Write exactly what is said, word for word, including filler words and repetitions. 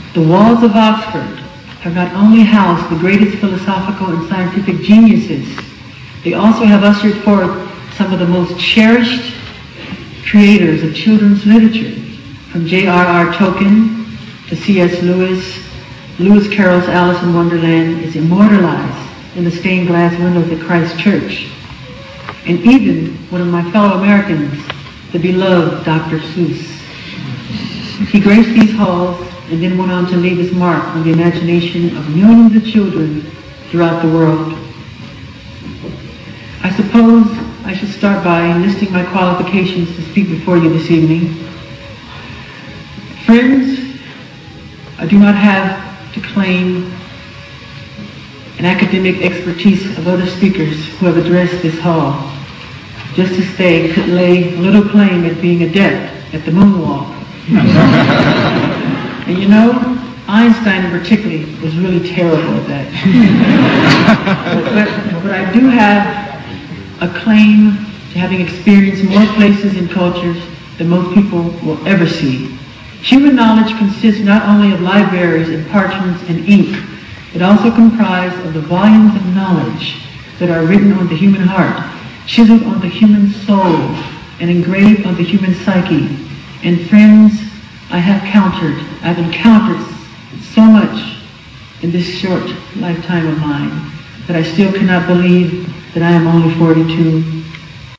The walls of Oxford have not only housed the greatest philosophical and scientific geniuses, they also have ushered forth some of the most cherished creators of children's literature, from J R R Tolkien to C S Lewis. Lewis Carroll's Alice in Wonderland is immortalized in the stained glass windows at Christ Church. And even one of my fellow Americans, the beloved Doctor Seuss. He graced these halls and then went on to leave his mark on the imagination of millions of children throughout the world. I suppose I should start by enlisting my qualifications to speak before you this evening. Friends, I do not have to claim an academic expertise of other speakers who have addressed this hall, just as they could lay little claim at being adept at the moonwalk. And you know, Einstein in particular was really terrible at that. but, but, but I do have a claim to having experienced more places and cultures than most people will ever see. Human knowledge consists not only of libraries and parchments and ink, it also comprised of the volumes of knowledge that are written on the human heart, chiseled on the human soul, and engraved on the human psyche. And friends, I have countered, I've encountered so much in this short lifetime of mine that I still cannot believe that I am only forty-two.